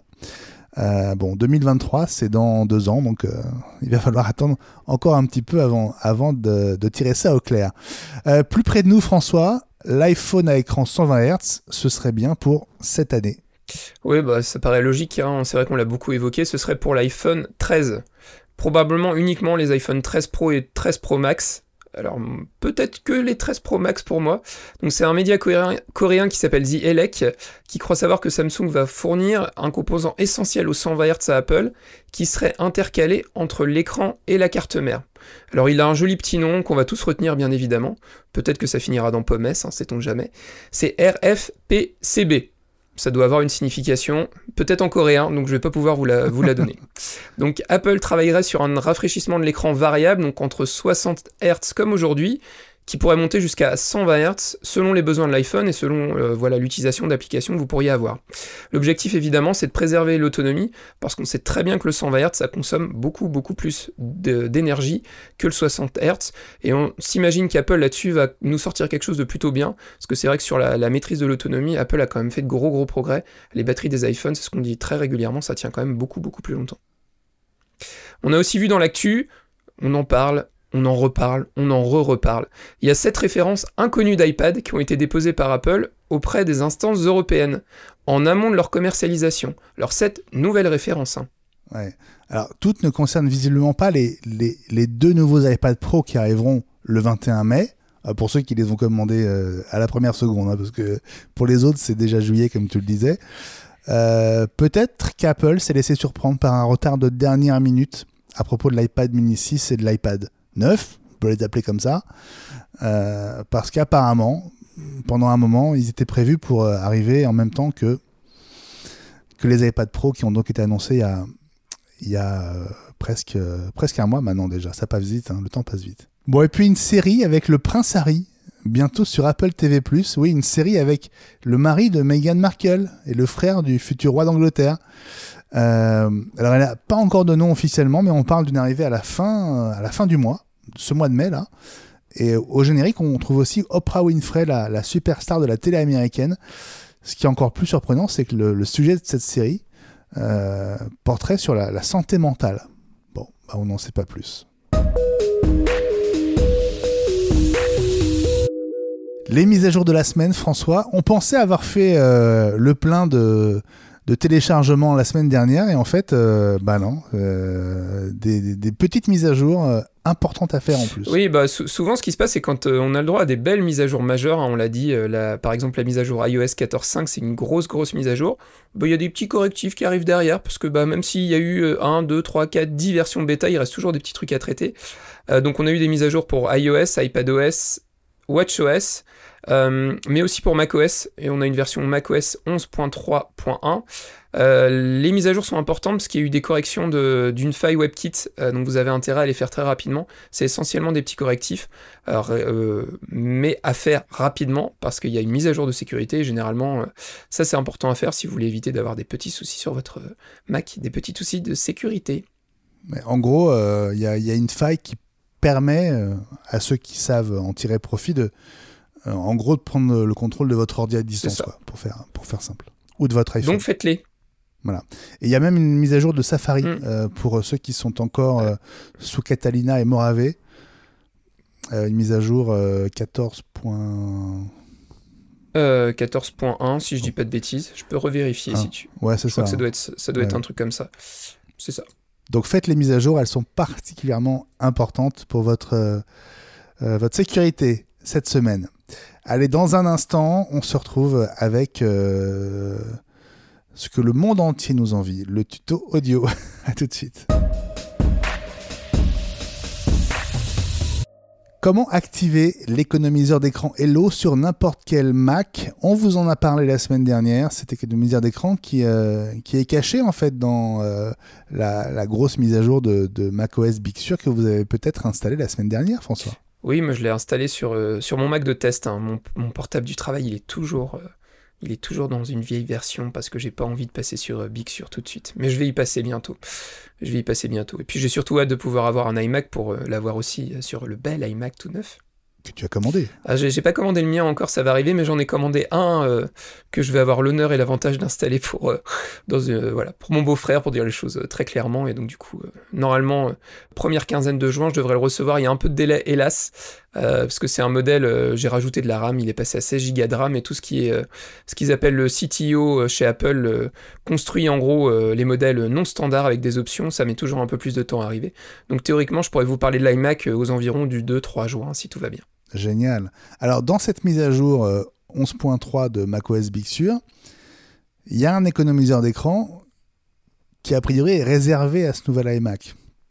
2023 c'est dans 2 ans, donc il va falloir attendre encore un petit peu avant de tirer ça au clair. Plus près de nous, François, l'iPhone à écran 120 Hz, ce serait bien pour cette année. Oui, ça paraît logique, hein. C'est vrai qu'on l'a beaucoup évoqué, ce serait pour l'iPhone 13. Probablement uniquement les iPhone 13 Pro et 13 Pro Max. Alors, peut-être que les 13 Pro Max pour moi. Donc, c'est un média coréen qui s'appelle The Elec, qui croit savoir que Samsung va fournir un composant essentiel aux 120 Hz à Apple, qui serait intercalé entre l'écran et la carte mère. Alors, il a un joli petit nom qu'on va tous retenir, bien évidemment. Peut-être que ça finira dans Pommes, sait-on jamais. C'est RFPCB. Ça doit avoir une signification, peut-être en coréen, donc je vais pas pouvoir vous la donner. Donc Apple travaillerait sur un rafraîchissement de l'écran variable, donc entre 60 Hz comme aujourd'hui, qui pourrait monter jusqu'à 120 Hz selon les besoins de l'iPhone et selon l'utilisation d'applications que vous pourriez avoir. L'objectif évidemment c'est de préserver l'autonomie, parce qu'on sait très bien que le 120 Hz ça consomme beaucoup plus d'énergie que le 60 Hz, et on s'imagine qu'Apple là-dessus va nous sortir quelque chose de plutôt bien, parce que c'est vrai que sur la maîtrise de l'autonomie, Apple a quand même fait de gros progrès. Les batteries des iPhones, c'est ce qu'on dit très régulièrement, ça tient quand même beaucoup plus longtemps. On a aussi vu dans l'actu, on en parle, on en reparle, on en reparle. Il y a 7 références inconnues d'iPad qui ont été déposées par Apple auprès des instances européennes, en amont de leur commercialisation. Alors 7 nouvelles références. Ouais. Alors toutes ne concernent visiblement pas les 2 nouveaux iPad Pro qui arriveront le 21 mai, pour ceux qui les ont commandés à la première seconde, parce que pour les autres c'est déjà juillet comme tu le disais. Peut-être qu'Apple s'est laissé surprendre par un retard de dernière minute à propos de l'iPad mini 6 et de l'iPad 9, on peut les appeler comme ça, parce qu'apparemment, pendant un moment, ils étaient prévus pour arriver en même temps que les iPad Pro qui ont donc été annoncés il y a presque un mois maintenant déjà. Ça passe vite, le temps passe vite. Bon, et puis une série avec le Prince Harry, bientôt sur Apple TV+. Oui, une série avec le mari de Meghan Markle et le frère du futur roi d'Angleterre. Alors elle n'a pas encore de nom officiellement, mais on parle d'une arrivée à la fin du mois, ce mois de mai là. Et au générique, on trouve aussi Oprah Winfrey, la superstar de la télé américaine. Ce qui est encore plus surprenant, c'est que le sujet de cette série porterait sur la santé mentale. Bon, on n'en sait pas plus. Les mises à jour de la semaine, François. On pensait avoir fait le plein de téléchargements la semaine dernière et en fait, non. Des petites mises à jour importantes à faire en plus. Oui, souvent ce qui se passe, c'est quand on a le droit à des belles mises à jour majeures, hein, on l'a dit, par exemple la mise à jour iOS 14.5, c'est une grosse mise à jour. Il y a des petits correctifs qui arrivent derrière, parce que même s'il y a eu 1, 2, 3, 4, 10 versions bêta, il reste toujours des petits trucs à traiter. Donc on a eu des mises à jour pour iOS, iPadOS, WatchOS, mais aussi pour macOS, et on a une version macOS 11.3.1. Les mises à jour sont importantes parce qu'il y a eu des corrections d'une faille WebKit, donc vous avez intérêt à les faire très rapidement. C'est essentiellement des petits correctifs, mais à faire rapidement parce qu'il y a une mise à jour de sécurité. Et généralement, ça c'est important à faire si vous voulez éviter d'avoir des petits soucis sur votre Mac, des petits soucis de sécurité. Mais en gros, il y a une faille qui permet à ceux qui savent en tirer profit de prendre le contrôle de votre ordi à distance, quoi, pour faire simple. Ou de votre iPhone. Donc faites-les. Voilà. Et il y a même une mise à jour de Safari pour ceux qui sont encore sous Catalina et Mojave. Une mise à jour 14.1, si je dis pas de bêtises. Je peux revérifier si tu... Ouais, c'est ça. Je crois que ça doit être un truc comme ça. C'est ça. Donc faites les mises à jour, elles sont particulièrement importantes pour votre sécurité cette semaine. Allez, dans un instant, on se retrouve avec ce que le monde entier nous envie, le tuto audio. À tout de suite. Comment activer l'économiseur d'écran Hello sur n'importe quel Mac ? On vous en a parlé la semaine dernière. Cet économiseur d'écran qui est caché en fait dans la grosse mise à jour de macOS Big Sur que vous avez peut-être installé la semaine dernière, François. Oui, moi je l'ai installé sur mon Mac de test. Hein. Mon portable du travail, il est toujours dans une vieille version parce que j'ai pas envie de passer sur Big Sur tout de suite. Mais je vais y passer bientôt. Et puis j'ai surtout hâte de pouvoir avoir un iMac pour l'avoir aussi sur le bel iMac tout neuf. Que tu as commandé. J'ai pas commandé le mien encore, ça va arriver, mais j'en ai commandé un que je vais avoir l'honneur et l'avantage d'installer pour mon beau-frère, pour dire les choses très clairement. Et donc du coup, normalement, première quinzaine de juin, je devrais le recevoir. Il y a un peu de délai, hélas, parce que c'est un modèle, j'ai rajouté de la RAM, il est passé à 16 Go de RAM, et tout ce qui est ce qu'ils appellent le CTO chez Apple construit en gros les modèles non standards avec des options, ça met toujours un peu plus de temps à arriver. Donc théoriquement, je pourrais vous parler de l'iMac aux environs du 2-3 juin, si tout va bien. Génial. Alors, dans cette mise à jour 11.3 de macOS Big Sur, il y a un économiseur d'écran qui, a priori, est réservé à ce nouvel iMac.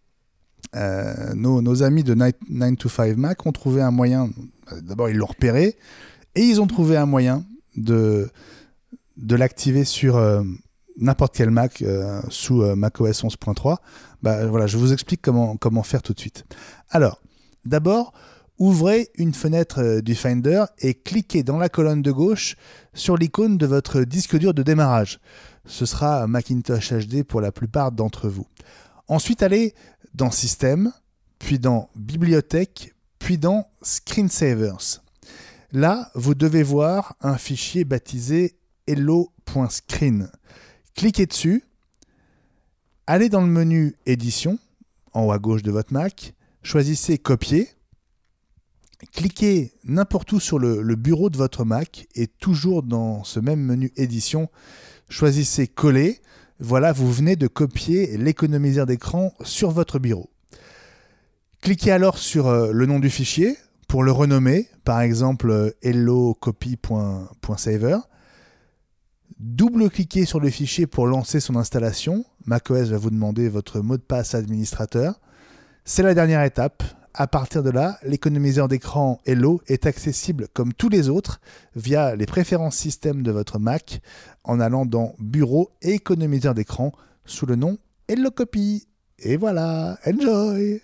Nos amis de 9to5Mac ont trouvé un moyen... D'abord, ils l'ont repéré, et ils ont trouvé un moyen de l'activer sur n'importe quel Mac sous macOS 11.3. Voilà, je vous explique comment faire tout de suite. Alors, d'abord... Ouvrez une fenêtre du Finder et cliquez dans la colonne de gauche sur l'icône de votre disque dur de démarrage. Ce sera Macintosh HD pour la plupart d'entre vous. Ensuite, allez dans Système, puis dans Bibliothèque, puis dans Screensavers. Là, vous devez voir un fichier baptisé hello.screen. Cliquez dessus, allez dans le menu Édition, en haut à gauche de votre Mac, choisissez Copier. Cliquez n'importe où sur le bureau de votre Mac et toujours dans ce même menu édition, choisissez coller. Voilà, vous venez de copier l'économiseur d'écran sur votre bureau. Cliquez alors sur le nom du fichier pour le renommer, par exemple hellocopy.saver. Double-cliquez sur le fichier pour lancer son installation. macOS va vous demander votre mot de passe administrateur. C'est la dernière étape. À partir de là, l'économiseur d'écran Hello est accessible comme tous les autres via les préférences système de votre Mac en allant dans Bureau et économiseur d'écran sous le nom Hellocopy. Et voilà, enjoy!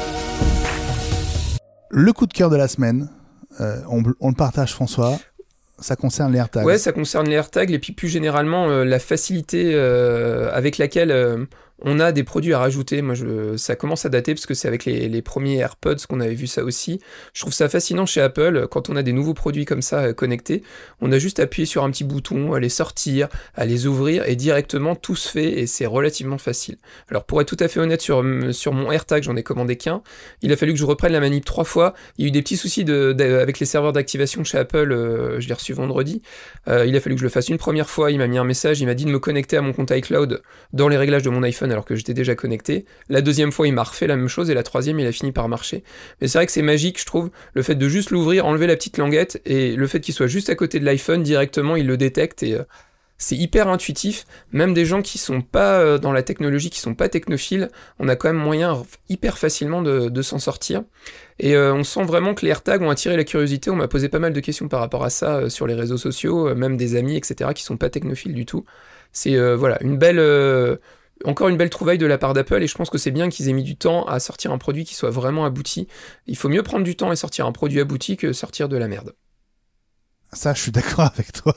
Le coup de cœur de la semaine, on le partage, François. ça concerne les AirTags. Ouais, ça concerne les AirTags et puis plus généralement la facilité avec laquelle on a des produits à rajouter. Moi, ça commence à dater parce que c'est avec les premiers AirPods qu'on avait vu ça aussi. Je trouve ça fascinant chez Apple, quand on a des nouveaux produits comme ça connectés, on a juste appuyé sur un petit bouton, à les sortir, à les ouvrir, et directement tout se fait, et c'est relativement facile. Alors pour être tout à fait honnête, sur mon AirTag, j'en ai commandé qu'un. Il a fallu que je reprenne la manip 3 fois. Il y a eu des petits soucis avec les serveurs d'activation chez Apple, je l'ai reçu vendredi. Il a fallu que je le fasse une première fois, il m'a mis un message, il m'a dit de me connecter à mon compte iCloud dans les réglages de mon iPhone, alors que j'étais déjà connecté. La deuxième fois, il m'a refait la même chose, et la troisième, il a fini par marcher. Mais c'est vrai que c'est magique, je trouve, le fait de juste l'ouvrir, enlever la petite languette, et le fait qu'il soit juste à côté de l'iPhone, directement, il le détecte, et c'est hyper intuitif. Même des gens qui sont pas dans la technologie, qui sont pas technophiles, on a quand même moyen hyper facilement de s'en sortir. Et on sent vraiment que les AirTags ont attiré la curiosité. On m'a posé pas mal de questions par rapport à ça sur les réseaux sociaux, même des amis, etc., qui sont pas technophiles du tout. C'est voilà, encore une belle trouvaille de la part d'Apple, et je pense que c'est bien qu'ils aient mis du temps à sortir un produit qui soit vraiment abouti. Il faut mieux prendre du temps et sortir un produit abouti que sortir de la merde. Ça, je suis d'accord avec toi.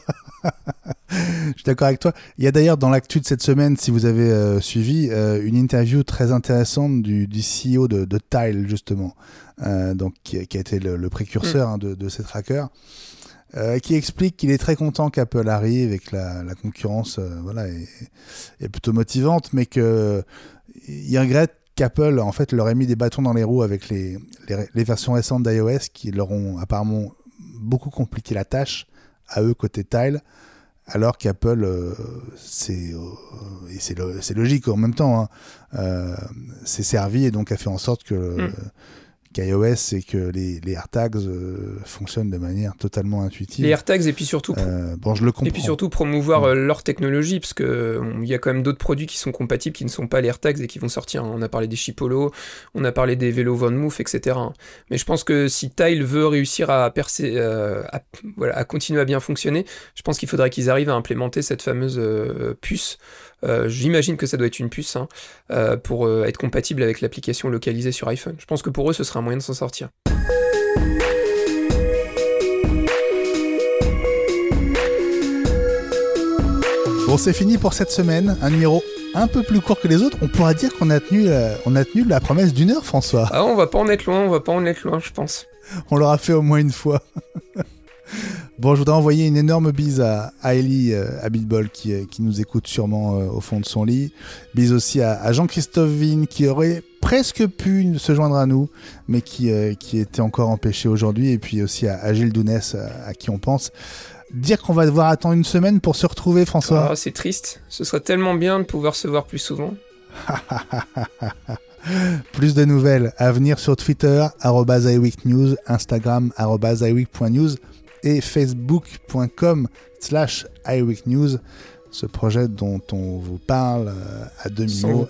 Je suis d'accord avec toi. Il y a d'ailleurs dans l'actu de cette semaine, si vous avez suivi, une interview très intéressante du CEO de Tile, justement, donc qui a été le précurseur de ces trackers, qui explique qu'il est très content qu'Apple arrive et que la concurrence est plutôt motivante, mais qu'il regrette qu'Apple en fait, leur ait mis des bâtons dans les roues avec les versions récentes d'iOS qui leur ont apparemment beaucoup compliqué la tâche à eux côté Tile, alors qu'Apple c'est logique en même temps, s'est servi et donc a fait en sorte qu'iOS et que les AirTags fonctionnent de manière totalement intuitive. Les AirTags, et puis surtout, je le comprends. Et puis surtout promouvoir leur technologie, parce que il y a quand même d'autres produits qui sont compatibles, qui ne sont pas les AirTags et qui vont sortir. On a parlé des Chipolo, on a parlé des vélos Von Moof, etc. Mais je pense que si Tile veut réussir à percer, à continuer à bien fonctionner, je pense qu'il faudrait qu'ils arrivent à implémenter cette fameuse puce. J'imagine que ça doit être une puce pour être compatible avec l'application localisée sur iPhone. Je pense que pour eux, ce sera un moyen de s'en sortir. Bon, c'est fini pour cette semaine. Un numéro un peu plus court que les autres. On pourra dire qu'on a tenu la promesse d'1 heure, François. Ah, on va pas en être loin, je pense. On l'aura fait au moins une fois. Bon, je voudrais envoyer une énorme bise à Ellie Abitbol qui nous écoute sûrement au fond de son lit. Bise aussi à Jean-Christophe Vigne qui aurait presque pu se joindre à nous, mais qui était encore empêché aujourd'hui. Et puis aussi à Gilles Dounès, à qui on pense. Dire qu'on va devoir attendre une semaine pour se retrouver, François. Ah, c'est triste. Ce serait tellement bien de pouvoir se voir plus souvent. Plus de nouvelles à venir sur Twitter, @iWeekNews, Instagram, @iWeek.news et facebook.com/iWeekNews. Ce projet dont on vous parle à demi-mot,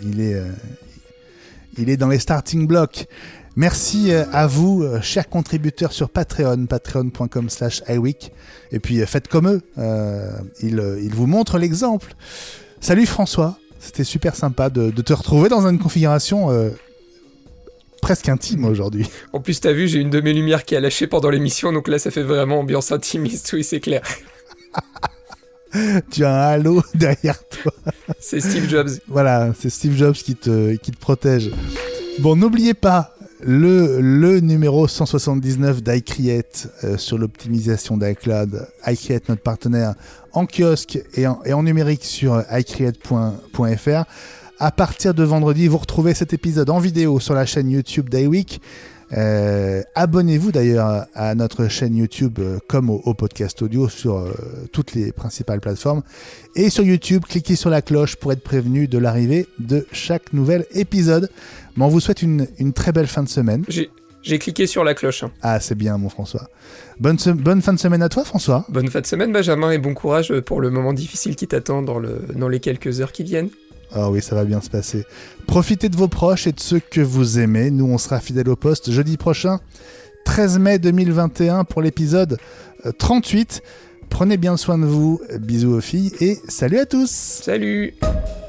il est dans les starting blocks. Merci à vous, chers contributeurs sur Patreon, patreon.com/iWeek. Et puis faites comme eux, ils vous montrent l'exemple. Salut François, c'était super sympa de te retrouver dans une configuration presque intime aujourd'hui. En plus, t'as vu, j'ai une de mes lumières qui a lâché pendant l'émission, donc là ça fait vraiment ambiance intimiste, oui c'est clair. Tu as un halo derrière toi. C'est Steve Jobs. Voilà, c'est Steve Jobs qui te protège. Bon, n'oubliez pas le numéro 179 d'iCreate sur l'optimisation d'iCloud. iCreate, notre partenaire en kiosque et en numérique sur iCreate.fr. À partir de vendredi, vous retrouvez cet épisode en vidéo sur la chaîne YouTube d'iWeek. Abonnez-vous d'ailleurs à notre chaîne YouTube comme au podcast audio sur toutes les principales plateformes. Et sur YouTube, cliquez sur la cloche pour être prévenu de l'arrivée de chaque nouvel épisode. Mais on vous souhaite une très belle fin de semaine. J'ai cliqué sur la cloche. Ah, c'est bien, mon François. Bonne fin de semaine à toi, François. Bonne fin de semaine, Benjamin, et bon courage pour le moment difficile qui t'attend dans les quelques heures qui viennent. Ah oui, ça va bien se passer. Profitez de vos proches et de ceux que vous aimez. Nous, on sera fidèles au poste jeudi prochain, 13 mai 2021, pour l'épisode 38. Prenez bien soin de vous. Bisous aux filles et salut à tous. Salut.